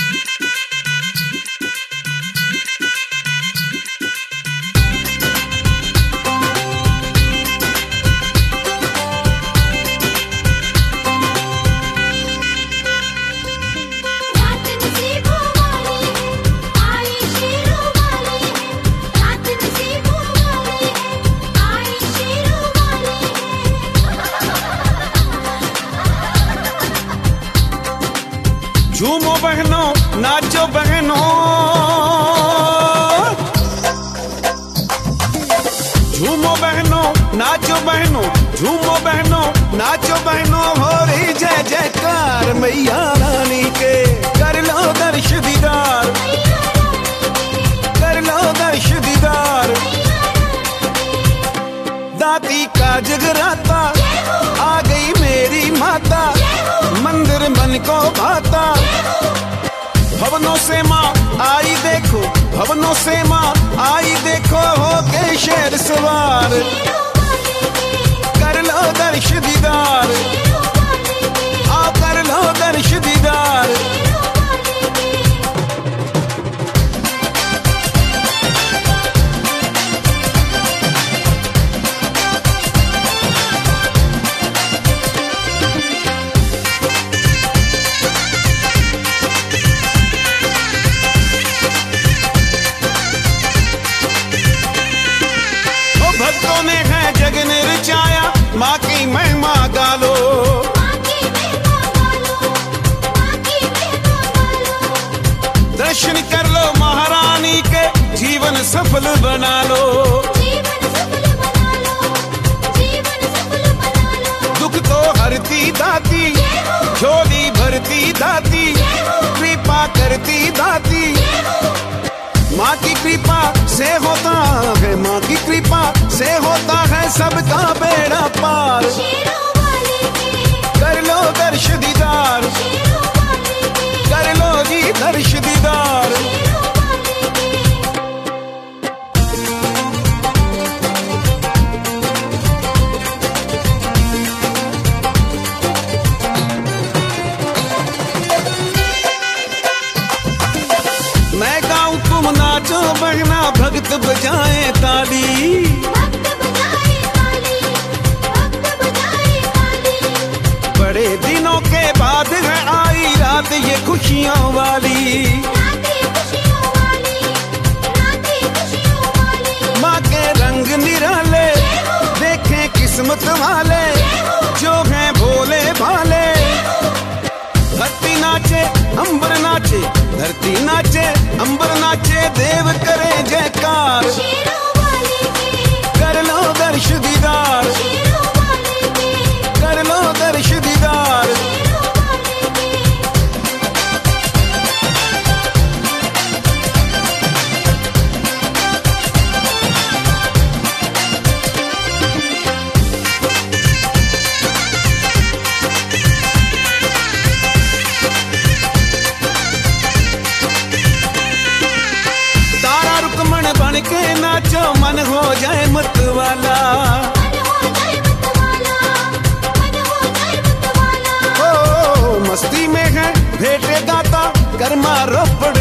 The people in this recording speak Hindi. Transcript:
झूमो बहनों, नाचो बहनों, झूमो बहनों, नाचो बहनों, झूमो बहनों, नाचो बहनों, हो रही जय जयकार मैया रानी के। कर लो दर्श दीदार, कर लो दर्श दीदार। दाती का जगराता आ गई मेरी माता, मंदिर मन को भाता। भवनों से माँ आई देखो, भवनों से माँ आई देखो, हो के शेर सवार। कर लो दर्श दीदार, आओ कर लो दर्श दीदार। भक्तों ने है जग निर्चाया, माँ की महिमा गालो, माँ की महिमा गालो, माँ की महिमा गालो। दर्शन कर लो महारानी के, जीवन सफल बना लो, जीवन सफल बना लो, जीवन सफल बना लो। दुख तो हरती दाती, झोली भरती दाती, कृपा करती दाती। माँ की कृपा से होता है, माँ की कृपा से होता है सबका बेड़ा पार। कर लो दर्श दीदार, कर लो जी दर्श दीदार। मैं गाऊं तुम नाचो बहना, भक्त बजाए ताली, भक्त बजाए ताली, भक्त बजाए ताली। बड़े दिनों के बाद है आई रात ये खुशियों वाली, रात ये खुशियों वाली, रात ये खुशियों वाली। माँ के रंग निराले देखें किस्मत वाले, जो हैं भोले भाले। धरती नाचे अंबर नाचे, धरती नाचे अंबर नाचे, देव करे जयकार। कर लो दर्श दीदार, कर लो दर्श दीदार। बन के नाचो मन हो जाए मत वाला, मन हो जाए मत वाला, मन हो जाए मत वाला। ओ मस्ती में है भेटे गाता, कर मारो पड़